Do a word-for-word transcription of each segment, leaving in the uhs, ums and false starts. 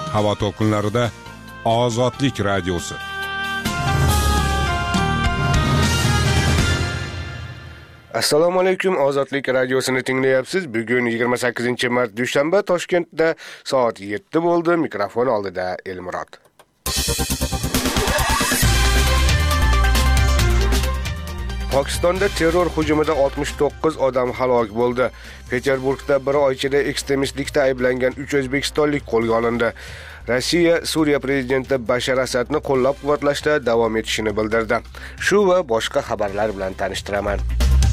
Havo to'lqinlarida Ozodlik radiosi. Assalomu alaykum, Ozodlik radiosini tinglayapsiz. Bugun yigirma sakkizinchi mart dushanba, Toshkentda soat yetti bo'ldi. Mikrofon oldida Elmurod. Pokistonda terror hujumida oltmish to'qqiz odam halok bo'ldi. Peterburgda bir oy ichida ekstremistlikda ayblangan uch o'zbekistonlik qo'lga olindi. Rossiya Suriya prezidenti Bashar Asadni qo'llab-quvvatlashda davom etishini bildirdi. Shu va boshqa xabarlar bilan tanishtiraman.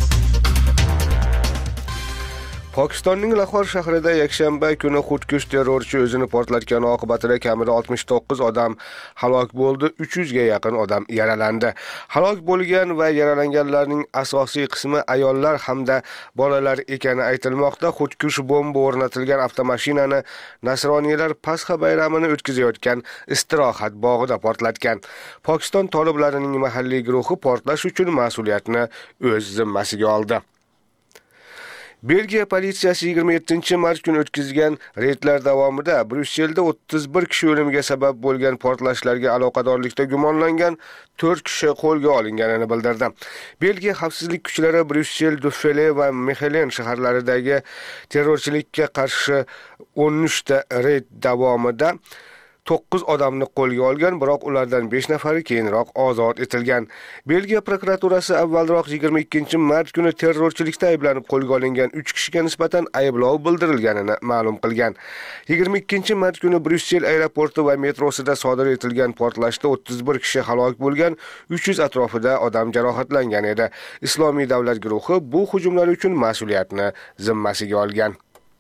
Pokistonning Lahor shahrida yakshanba kuni xudkush terrorchi o'zini portlatgani oqibatida kamida oltmish to'qqiz odam halok bo'ldi, uch yuzga yaqin odam yaralandi. Halok bo'lgan va yaralanganlarning asosiy qismi ayollar hamda bolalar ekani aytilmoqda. Xudkush bomba o'rnatilgan avtomashinani nasroniylar Pasxa bayramini o'tkazayotgan istirohat bog'ida portlatgan. Pokiston toliblarining mahalliy guruhi portlash uchun mas'uliyatni o'z zimmasiga oldi. Belgiya politsiyasi yigirma yettinchi mart kuni o'tkazgan reydlar davomida Bryusselda o'ttiz bir kishi o'limiga sabab bo'lgan portlashlarga aloqadorlikda gumonlangan to'rt kishi qo'lga olinganini bildirdi. Belgiya xavfsizlik kuchlari Bryussel, Duffele va Mechelen shaharlaridagi terrorchilikka qarshi o'n uch ta reyd davomida to'qqiz odamni qo'lga olgan, biroq ulardan besh nafari keyinroq ozod etilgan. Belgiya prokuraturasi avvalroq yigirma ikkinchi mart kuni terrorchilikda ayblanib qo'lga olingan uch kishiga nisbatan ayblov bildirilganini ma'lum qilgan. yigirma ikkinchi mart kuni Bryussel aeroporti va metrosida sodir etilgan portlashda o'ttiz bir kishi halok bo'lgan, uch yuz atrofida odam jarohatlangan edi. Islomiy davlat guruhi bu hujumlar uchun mas'uliyatni zimmasiga olgan.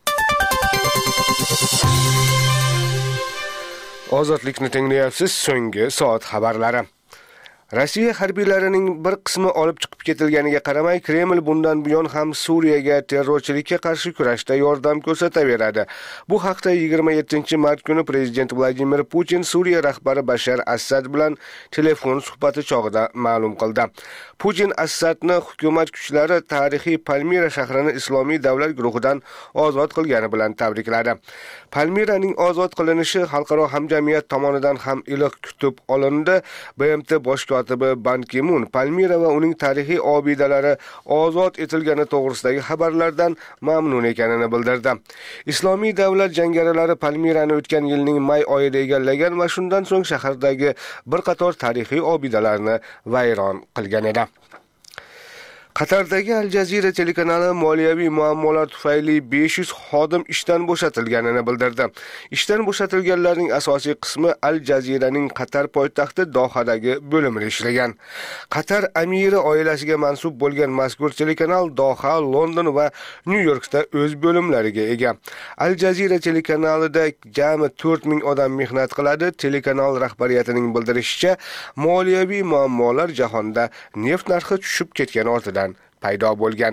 Ozodlikni tinglayapsiz. So'nggi soat xabarlari. Rossiya harbiylarining bir qismi olib chiqib ketilganiga qaramay, Kreml bundan buyon ham Suriyaga terrorchilikka qarshi kurashda yordam ko'rsataveradi. Bu haqda yigirma yettinchi mart kuni prezident Vladimir Putin Suriya rahbari Bashar Asad bilan telefon suhbati chog'ida ma'lum qildi. Putin Asadni hukumat kuchlari tarixiy Palmira shahrini islomiy davlat guruhidan ozod qilgani bilan tabrikladi. Palmiraning ozod qilinishi xalqaro hamjamiyat tomonidan ham iliq kutib olindi. B M T bosh kotibi Ban Ki-mun Palmira va uning tarixiy obidalari ozod etilgani to'g'risidagi xabarlardan mamnun ekanini bildirdi. Islomiy davlat jangarilari Palmirani o'tgan yilning may oyida egallagan va shundan so'ng shahardagi bir qator tarixiy obidalarni vayron qilgan edi. Qatardagi Al Jazeera telekanali moliyaviy muammolar tufayli besh yuz xodim ishdan bo'shatilganini bildirdi. Ishdan bo'shatilganlarning asosiy qismi Al Jazeeraning Qatar poytaxti Dohadagi bo'limida ishlagan. Qatar amiri oilasiga mansub bo'lgan mazkur telekanal Doha, London va Nyu-Yorkda o'z bo'limlariga ega. Al Jazeera telekanalida jami to'rt ming odam mehnat qiladi. Telekanal rahbariyatining bildirishicha, moliyaviy muammolar jahonda neft narxi tushib ketgani ortidan paydo bo'lgan.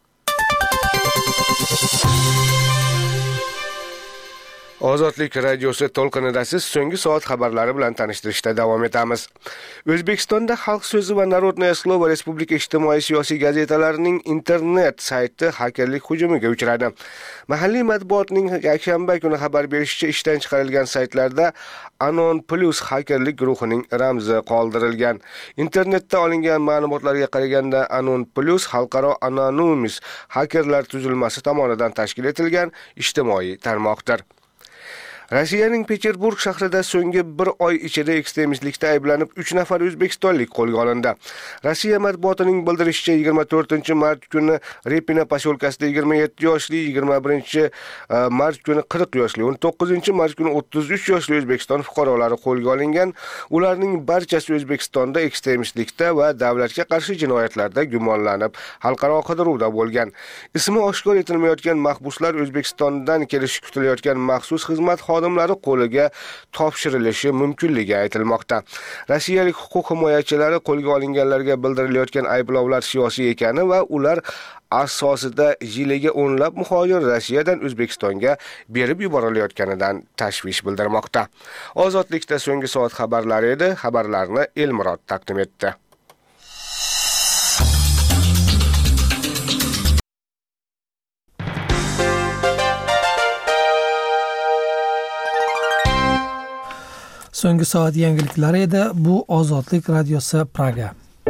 Ozodlik radiosi to'lqinidasiz so'nggi soat xabarlari bilan tanishtirishda davom etamiz. O'zbekistonda Xalq so'zi va Narodnoye slovo Respublika ijtimoiy siyosiy gazetalarining internet sayti hakerlik hujumiga uchradi. Mahalliy matbuotning yakshanba kuni xabar berishicha, ishdan chiqarilgan saytlarda Anon Plus hakerlik guruhining ramzi qoldirilgan. Internetda olingan ma'lumotlarga qaraganda Anon Plus xalqaro Anonymous hakerlar tuzilmasi tomonidan tashkil etilgan ijtimoiy tarmoqdir. Rossiyaning Peterburg shahrida so'nggi bir oy ichida ekstremistlikda ayblanib uch nafar o'zbekistonlik qo'lga olindi. Rossiya matbuotining bildirishicha, yigirma to'rtinchi mart kuni Repina posyolkasida yigirma yetti yoshli, yigirma birinchi mart kuni qirq yoshli, o'n to'qqizinchi mart kuni o'ttiz uch yoshli O'zbekiston fuqarolari qo'lga olingan. Ularning barchasi O'zbekistonda ekstremistlikda va davlatga qarshi jinoyatlarda gumonlanib, xalqaro qidiruvda bo'lgan. Ismi oshkor etilmayotgan mahbuslar O'zbekistondan kelishi kutilayotgan maxsus xizmat xodimlari qo'liga topshirilishi mumkinligi aytilmoqda. Rossiyalik huquq himoyachilari qo'lga olinganlarga bildirilayotgan ayblovlar siyosiy ekani va ular asosida yiliga o'nlab muhojir Rossiyadan O'zbekistonga berib yuborilayotganidan tashvish bildirmoqda. Ozodlikda so'nggi soat xabarlari edi. Xabarlarni Elmurod taqdim etdi. So'nggi soat yangiliklari edi. Bu Ozodlik radiosi Praga.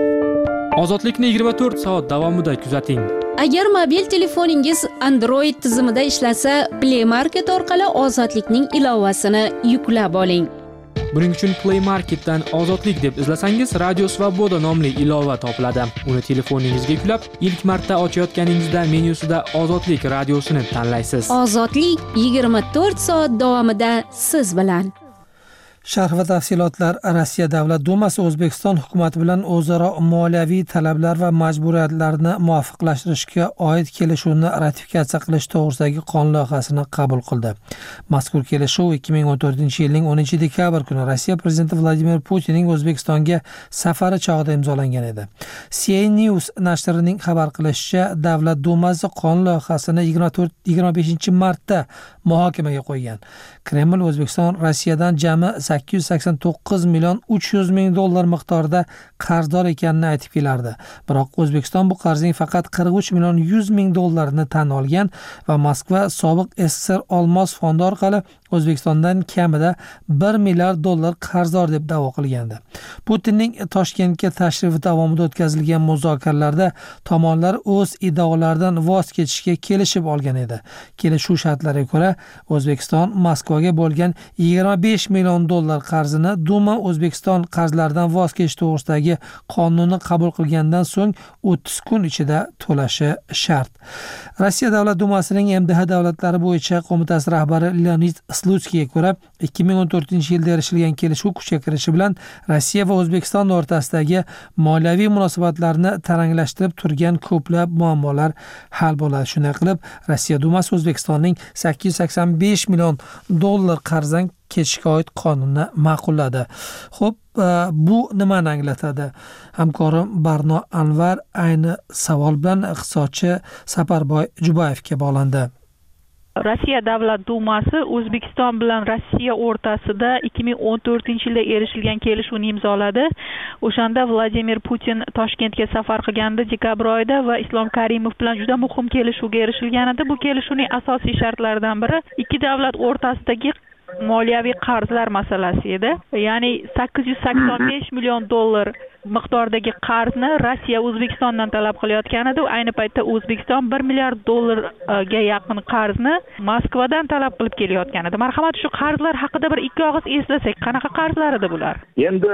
Ozodlikni yigirma to'rt soat davomida kuzating. Agar mobil telefoningiz Android tizimida ishlasa, Play Market orqali Ozodlikning ilovasini yuklab oling. Buning uchun Play Marketdan Ozodlik deb izlasangiz, Radio Svoboda nomli ilova topiladi. Uni telefoningizga yuklab, ilk marta ochayotganingizda menyusida Ozodlik radiosini tanlaysiz. Ozodlik yigirma to'rt soat davomida siz bilan. Sharh va tafsilotlar. Rossiya Davlat Dumasi O'zbekiston hukumati bilan o'zaro moliyaviy talablar va majburiyatlarni muvofiqlashtirishga oid kelishuvni ratifikatsiya qilish to'g'risidagi qonun loyihasini qabul qildi. Mazkur kelishuv ikki ming o'n to'rtinchi yilning o'ninchi dekabr kuni Rossiya prezidenti Vladimir Putinning O'zbekistonga safari chog'ida imzolangan edi. C A News nashrining xabar qilishicha, Davlat Dumasi qonun loyihasini yigirma beshinchi martda muhokamaga qo'ygan. Kreml O'zbekiston Rossiyadan jami sakkiz yuz sakson to'qqiz million uch yuz ming dollar miqdorida qarzdor ekanini aytib kelardi. Biroq O'zbekiston bu qarzning faqat qirq uch million yuz ming dollarini tan olgan va Moskva sobiq S S S R Olmos fondi orqali O'zbekistondan kamida bir milliard dollar qarzdor deb da'vo qilgandi. Putinning Toshkentga tashrifi davomida o'tkazilgan muzokaralarda tomonlar o'z iddaolaridan voz kechishga kelishib olgan edi. Kelishuv shartlariga ko'ra, O'zbekiston Moskvaga bo'lgan yigirma besh million dollar qarzini Duma O'zbekiston qarzlaridan voz kechish to'g'risidagi qonunni qabul qilgandan so'ng o'ttiz kun ichida to'lashi shart. Rossiya Davlat Dumasining M D H davlatlari bo'yicha qo'mitasi rahbari Leonid Slutskiyga ko'ra, ikki ming o'n to'rtinchi yilda erishilgan kelishuv kuchga kirishi bilan Rossiya va O'zbekiston o'rtasidagi moliyaviy munosabatlarni taranglashtirib turgan ko'plab muammolar hal bo'ladi. Shunday qilib, Rossiya Dumasi O'zbekistonning sakkiz yuz sakson besh million dollar qarzdan kechishga oid qonunni ma'qulladi. Xo'p, bu nimani anglatadi? Hamkorim Barno Anvar ayni savol bilan iqtisodchi Saparboy Jubayevga bog'landi. Rossiya Davlat Dumasi O'zbekiston bilan Rossiya o'rtasida ikki ming o'n to'rtinchi yilda erishilgan kelishuvni imzoladi. O'shanda Vladimir Putin Toshkentga safar qilgandi dekabr oyida va Islom Karimov bilan juda muhim kelishuvga erishilgan edi. Bu kelishuvning asosiy shartlaridan biri ikki davlat o'rtasidagi moliyaviy qarzlar masalasi edi. Ya'ni sakkiz yuz sakson besh million dollar miqdordagi qarzni Rossiya O'zbekistondan talab qilayotgan edi. Ayni paytda O'zbekiston bir milliard dollarga yaqin qarzni Moskvadan talab qilib kelayotgan edi. Marhamat, shu qarzlar haqida bir ikki og'iz eslasak, qanaqa qarzlar edi bular? Endi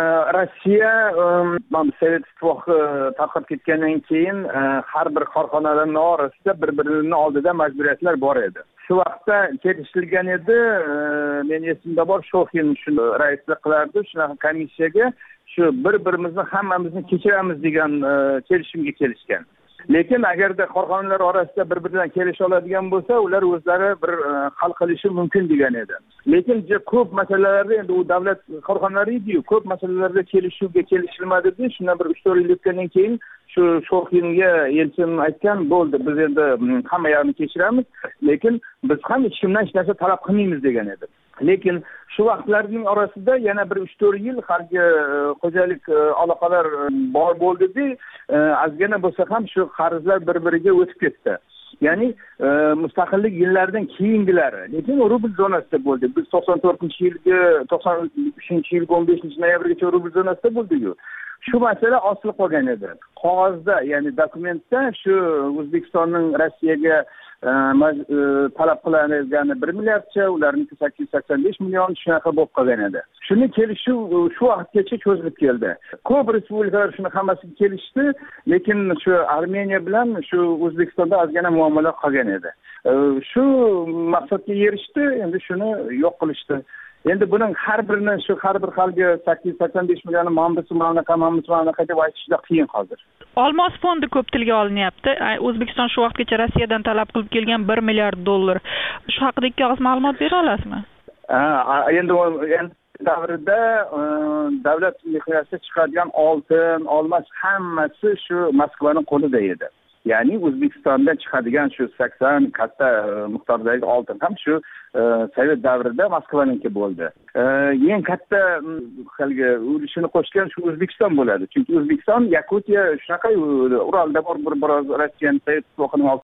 Rossiya Sovet ittifoqi tarqab ketgandan keyin har bir korxonalarning orasida bir-birining oldida majburiyatlar bor edi. Shu vaqtda kelishilgan edi, men esimda bor, Shoxin shuni raislik qilardi, shunaqa komissiyaga shu bir-birimizni hammamizni kechiramiz degan kelishimga kelishgan. Lekin agarda korxonalar orasida bir-biridan kelisha oladigan bo'lsa, ular o'zlari bir hal qilishi mumkin degan edi. Lekin ko'p masalalarda endi u davlat korxonalari edi-yu, ko'p masalalarda kelishuvga kelishilmadi. Shundan bir uch to'rt yil o'tgandan keyin shu Shoxinga elchin aytgan, bo'ldi, biz endi hamma yoqni kechiramiz, lekin biz ham hech kimdan hech narsa talab qilmaymiz degan edi. Lekin shu vaqtlarning orasida yana bir uch to'rt yil hargi xo'jalik aloqalar bor bo'ldi-da, ozgina bo'lsa ham shu qarzlar bir-biriga o'tib ketdi. Ya'ni mustaqillik yillaridan keyingilari, lekin rubl zonasida bo'ldi. Biz to'qson to'rtinchi yilga to'qson uchinchi yilga o'n beshinchi noyabrgacha rubl zonasida bo'ldik-ku. Shu masala osilib qolgan edi. Qog'ozda, ya'ni dokumentda shu O'zbekistonning Rossiyaga talab qilinayotgani bir milliardcha, ularniki sakkiz yuz sakson besh million shunaqa bo'lib qolgan edi. Shuni kelishuv shu vaqtgacha cho'zilib keldi. Ko'p respublikalar shuni hammasiga kelishdi, lekin shu Armeniya bilan shu O'zbekistonda ozgina muammolar qolgan edi. Shu maqsadga erishdi, endi shuni yo'q qilishdi. Endi buning har birini shu har bir xalga sakkiz yuz sakson besh million mamlisi mamlakat mamlisi mamlakat deb aytish juda qiyin hozir. Olmos fondi ko'p tilga olinyapti. O'zbekiston shu vaqtgacha Rossiyadan talab qilib kelgan bir milliard dollar. Shu haqida ikki og'iz ma'lumot bera olasizmi? Ha, endi davrida davlat mexanizmida chiqadigan oltin, olmos hammasi shu Moskvaning qo'lida edi. Ya'ni O'zbekistondan chiqadigan shu sakson katta miqdordagi oltin ham shu Sovet davrida Moskvaniki bo'ldi. Eng katta haligi ulushini qo'shgan shu O'zbekiston bo'ladi. Chunki O'zbekiston Yakutiya shunaqa Uralda bor bir biroz Rossiyaning Sovet ittifoqining